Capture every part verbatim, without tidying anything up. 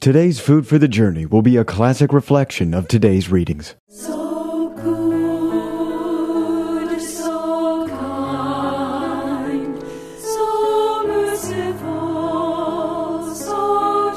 Today's Food for the Journey will be a classic reflection of today's readings. So good, so kind, so merciful, so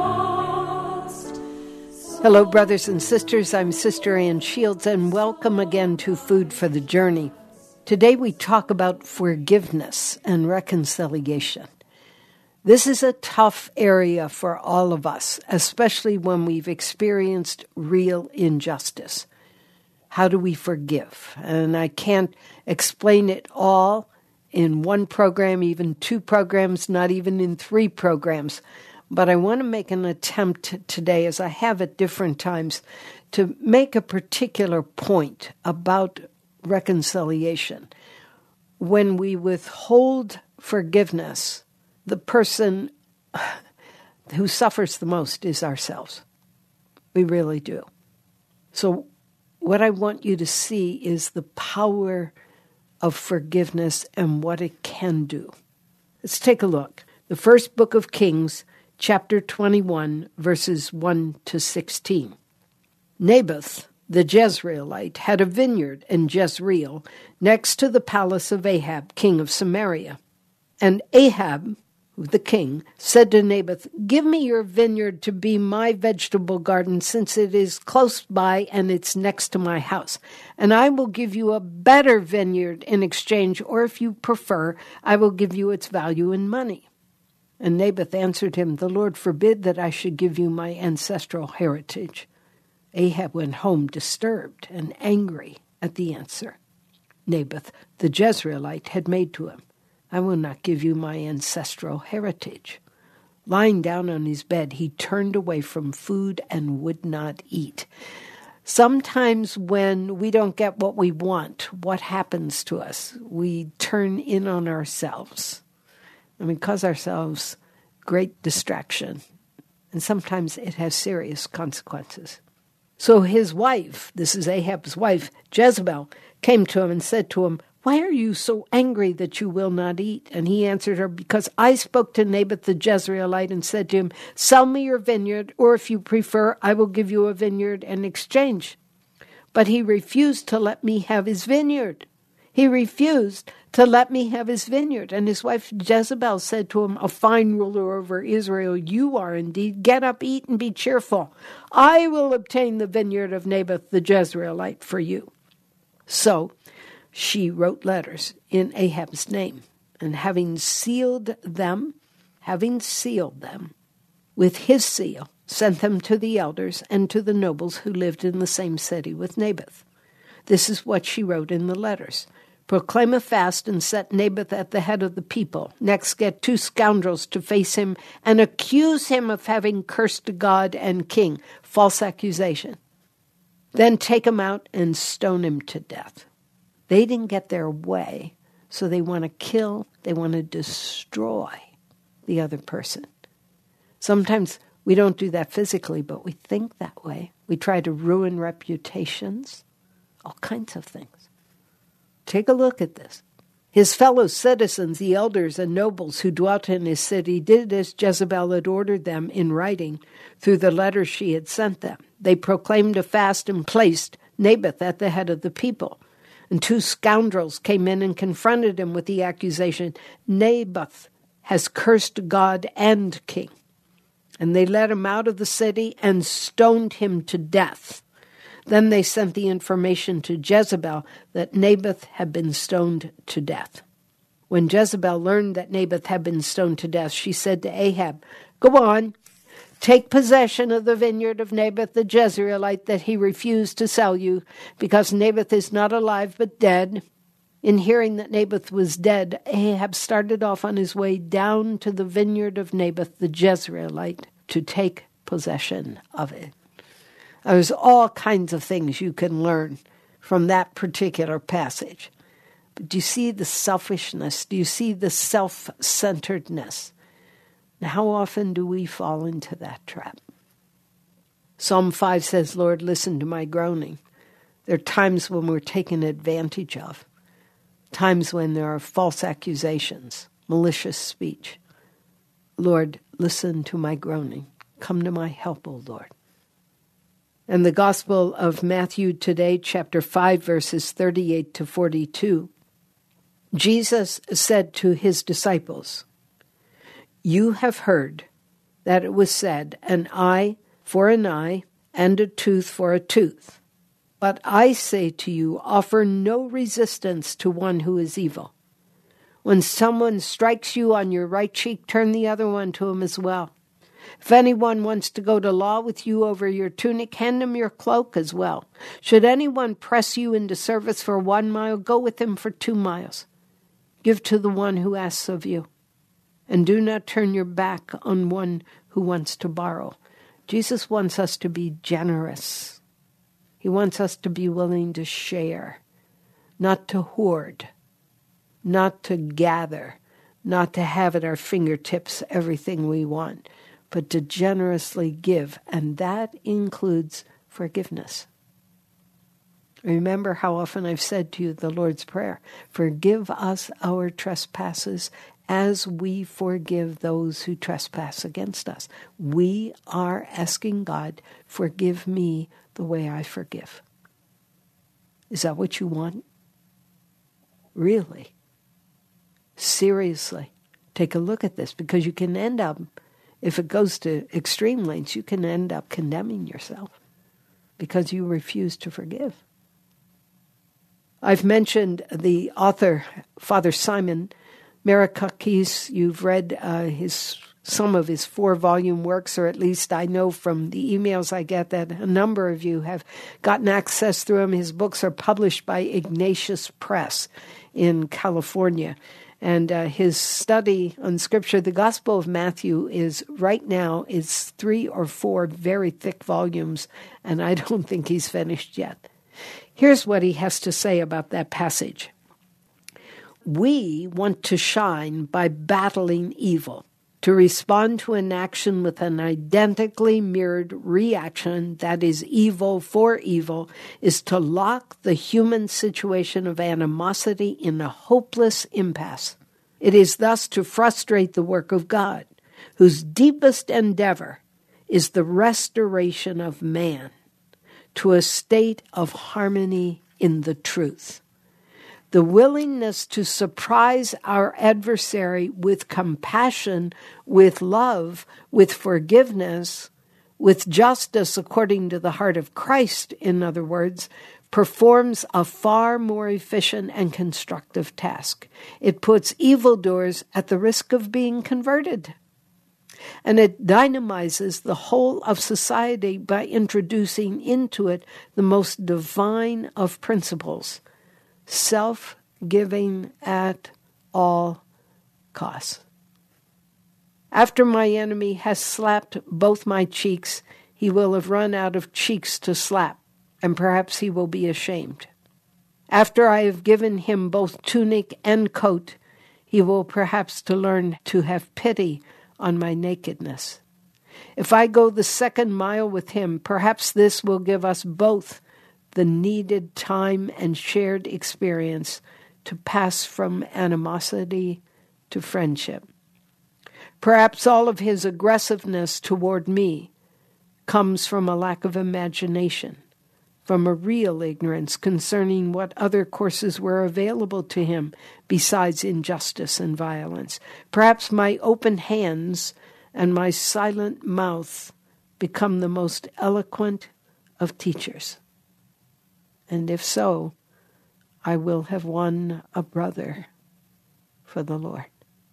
just. So Hello, brothers and sisters. I'm Sister Ann Shields, and welcome again to Food for the Journey. Today we talk about forgiveness and reconciliation. This is a tough area for all of us, especially when we've experienced real injustice. How do we forgive? And I can't explain it all in one program, even two programs, not even in three programs. But I want to make an attempt today, as I have at different times, to make a particular point about reconciliation. When we withhold forgiveness, the person who suffers the most is ourselves. We really do. So what I want you to see is the power of forgiveness and what it can do. Let's take a look. The first book of Kings, chapter twenty-one, verses one to sixteen. Naboth, the Jezreelite, had a vineyard in Jezreel next to the palace of Ahab, king of Samaria. And Ahab, the king, said to Naboth, "Give me your vineyard to be my vegetable garden, since it is close by and it's next to my house. And I will give you a better vineyard in exchange, or if you prefer, I will give you its value in money." And Naboth answered him, "The Lord forbid that I should give you my ancestral heritage." Ahab went home disturbed and angry at the answer Naboth, the Jezreelite, had made to him. "I will not give you my ancestral heritage." Lying down on his bed, he turned away from food and would not eat. Sometimes when we don't get what we want, what happens to us? We turn in on ourselves, and we cause ourselves great distraction. And sometimes it has serious consequences. So his wife, this is Ahab's wife, Jezebel, came to him and said to him, "Why are you so angry that you will not eat?" And he answered her, "Because I spoke to Naboth the Jezreelite and said to him, 'Sell me your vineyard, or if you prefer, I will give you a vineyard in exchange.' But he refused to let me have his vineyard. He refused to let me have his vineyard." And his wife Jezebel said to him, "A fine ruler over Israel you are indeed. Get up, eat, and be cheerful. I will obtain the vineyard of Naboth the Jezreelite for you." So she wrote letters in Ahab's name, and having sealed them, having sealed them with his seal, sent them to the elders and to the nobles who lived in the same city with Naboth. This is what she wrote in the letters. "Proclaim a fast and set Naboth at the head of the people. Next, get two scoundrels to face him and accuse him of having cursed God and king." False accusation. "Then take him out and stone him to death." They didn't get their way, so they want to kill, they want to destroy the other person. Sometimes we don't do that physically, but we think that way. We try to ruin reputations, all kinds of things. Take a look at this. His fellow citizens, the elders and nobles who dwelt in his city, did as Jezebel had ordered them in writing through the letters she had sent them. They proclaimed a fast and placed Naboth at the head of the people. And two scoundrels came in and confronted him with the accusation, "Naboth has cursed God and king." And they led him out of the city and stoned him to death. Then they sent the information to Jezebel that Naboth had been stoned to death. When Jezebel learned that Naboth had been stoned to death, she said to Ahab, "Go on, take possession of the vineyard of Naboth the Jezreelite that he refused to sell you, because Naboth is not alive but dead." In hearing that Naboth was dead, Ahab started off on his way down to the vineyard of Naboth the Jezreelite to take possession of it. There's all kinds of things you can learn from that particular passage. But do you see the selfishness? Do you see the self-centeredness? And how often do we fall into that trap? Psalm five says, "Lord, listen to my groaning." There are times when we're taken advantage of, times when there are false accusations, malicious speech. Lord, listen to my groaning. Come to my help, O Lord. And the Gospel of Matthew today, chapter five, verses thirty-eight to forty-two, Jesus said to his disciples, "You have heard that it was said, an eye for an eye and a tooth for a tooth. But I say to you, offer no resistance to one who is evil. When someone strikes you on your right cheek, turn the other one to him as well. If anyone wants to go to law with you over your tunic, hand him your cloak as well. Should anyone press you into service for one mile, go with him for two miles. Give to the one who asks of you, and do not turn your back on one who wants to borrow." Jesus wants us to be generous. He wants us to be willing to share, not to hoard, not to gather, not to have at our fingertips everything we want, but to generously give, and that includes forgiveness. Remember how often I've said to you the Lord's Prayer, forgive us our trespasses as we forgive those who trespass against us. We are asking God, forgive me the way I forgive. Is that what you want? Really? Seriously? Take a look at this, because you can end up, if it goes to extreme lengths, you can end up condemning yourself because you refuse to forgive. I've mentioned the author, Father Simon Marakakis. You've read uh, his some of his four-volume works, or at least I know from the emails I get that a number of you have gotten access through him. His books are published by Ignatius Press in California. And uh, his study on Scripture, the Gospel of Matthew, is right now is three or four very thick volumes, and I don't think he's finished yet. Here's what he has to say about that passage. We want to shine by battling evil. To respond to an action with an identically mirrored reaction that is evil for evil is to lock the human situation of animosity in a hopeless impasse. It is thus to frustrate the work of God, whose deepest endeavor is the restoration of man to a state of harmony in the truth. The willingness to surprise our adversary with compassion, with love, with forgiveness, with justice according to the heart of Christ, in other words, performs a far more efficient and constructive task. It puts evildoers at the risk of being converted. And it dynamizes the whole of society by introducing into it the most divine of principles, self-giving at all costs. After my enemy has slapped both my cheeks, he will have run out of cheeks to slap, and perhaps he will be ashamed. After I have given him both tunic and coat, he will perhaps to learn to have pity on my nakedness. If I go the second mile with him, perhaps this will give us both the needed time and shared experience to pass from animosity to friendship. Perhaps all of his aggressiveness toward me comes from a lack of imagination, from a real ignorance concerning what other courses were available to him besides injustice and violence. Perhaps my open hands and my silent mouth become the most eloquent of teachers. And if so, I will have won a brother for the Lord.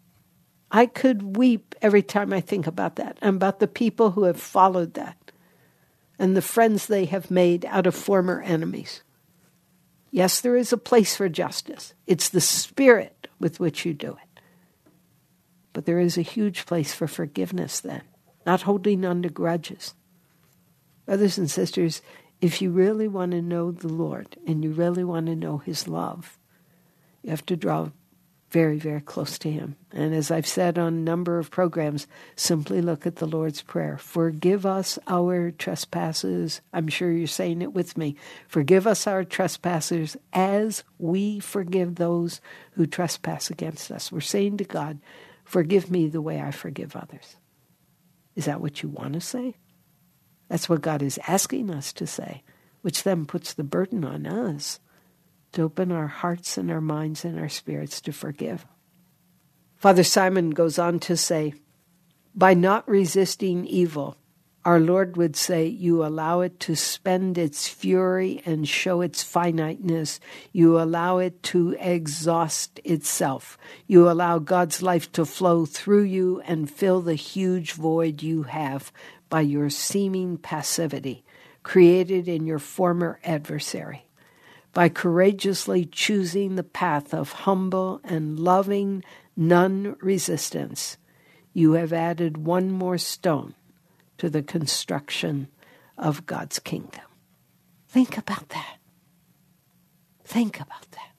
I could weep every time I think about that, and about the people who have followed that, and the friends they have made out of former enemies. Yes, there is a place for justice. It's the spirit with which you do it. But there is a huge place for forgiveness then, not holding on to grudges. Brothers and sisters, if you really want to know the Lord and you really want to know his love, you have to draw very, very close to him. And as I've said on a number of programs, simply look at the Lord's Prayer. Forgive us our trespasses. I'm sure you're saying it with me. Forgive us our trespasses as we forgive those who trespass against us. We're saying to God, forgive me the way I forgive others. Is that what you want to say? That's what God is asking us to say, which then puts the burden on us to open our hearts and our minds and our spirits to forgive. Father Simon goes on to say, by not resisting evil, our Lord would say, you allow it to spend its fury and show its finiteness. You allow it to exhaust itself. You allow God's life to flow through you and fill the huge void you have by your seeming passivity, created in your former adversary. By courageously choosing the path of humble and loving non-resistance, you have added one more stone to the construction of God's kingdom. Think about that. Think about that.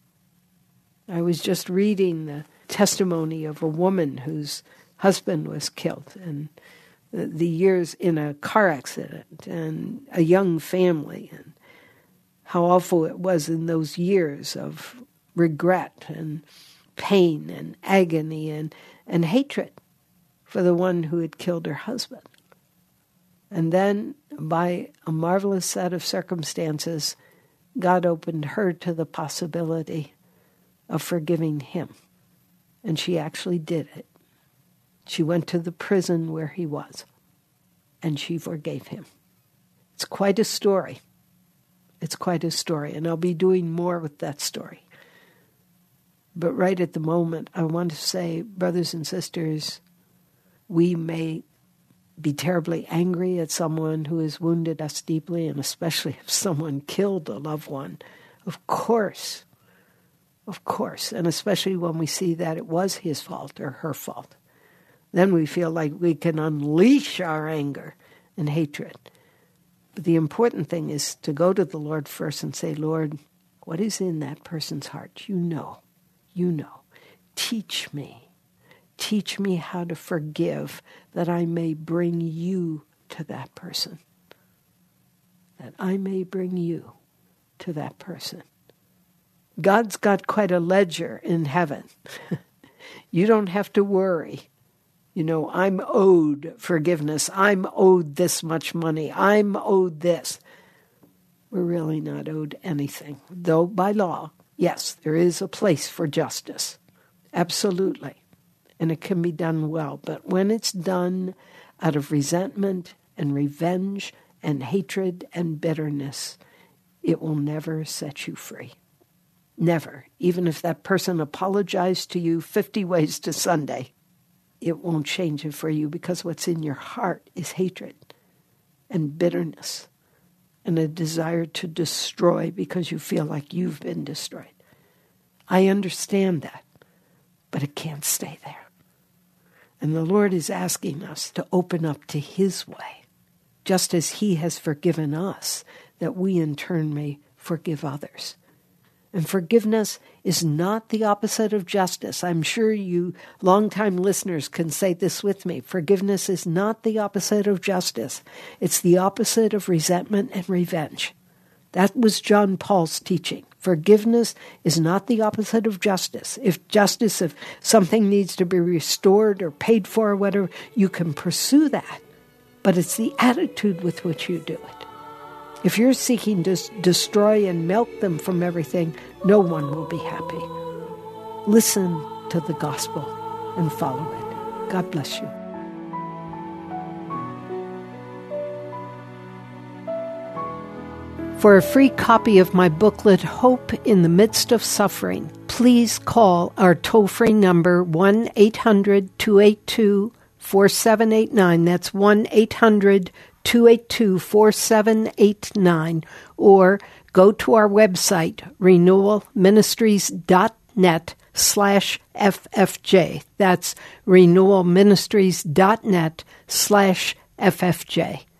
I was just reading the testimony of a woman whose husband was killed, and the years in a car accident, and a young family, and how awful it was in those years of regret and pain and agony and, and hatred for the one who had killed her husband. And then, by a marvelous set of circumstances, God opened her to the possibility of forgiving him. And she actually did it. She went to the prison where he was, and she forgave him. It's quite a story. It's quite a story, and I'll be doing more with that story. But right at the moment, I want to say, brothers and sisters, we may be terribly angry at someone who has wounded us deeply, and especially if someone killed a loved one. Of course, of course, and especially when we see that it was his fault or her fault. Then we feel like we can unleash our anger and hatred. But the important thing is to go to the Lord first and say, Lord, what is in that person's heart? You know, you know. Teach me. Teach me how to forgive, that I may bring you to that person. That I may bring you to that person. God's got quite a ledger in heaven. You don't have to worry. You know, I'm owed forgiveness. I'm owed this much money. I'm owed this. We're really not owed anything. Though by law, yes, there is a place for justice. Absolutely. And it can be done well. But when it's done out of resentment and revenge and hatred and bitterness, it will never set you free. Never. Even if that person apologized to you fifty ways to Sunday, it won't change it for you, because what's in your heart is hatred and bitterness and a desire to destroy because you feel like you've been destroyed. I understand that, but it can't stay there. And the Lord is asking us to open up to his way, just as he has forgiven us, that we in turn may forgive others. And forgiveness is not the opposite of justice. I'm sure you longtime listeners can say this with me. Forgiveness is not the opposite of justice. It's the opposite of resentment and revenge. That was John Paul's teaching. Forgiveness is not the opposite of justice. If justice, if something needs to be restored or paid for or whatever, you can pursue that. But it's the attitude with which you do it. If you're seeking to destroy and milk them from everything, no one will be happy. Listen to the gospel and follow it. God bless you. For a free copy of my booklet, Hope in the Midst of Suffering, please call our toll-free number one eight hundred two eight two four seven eight nine. That's one eight hundred two eight two four seven eight nine. Or go to our website, renewalministries.net slash FFJ. That's renewalministries.net slash FFJ.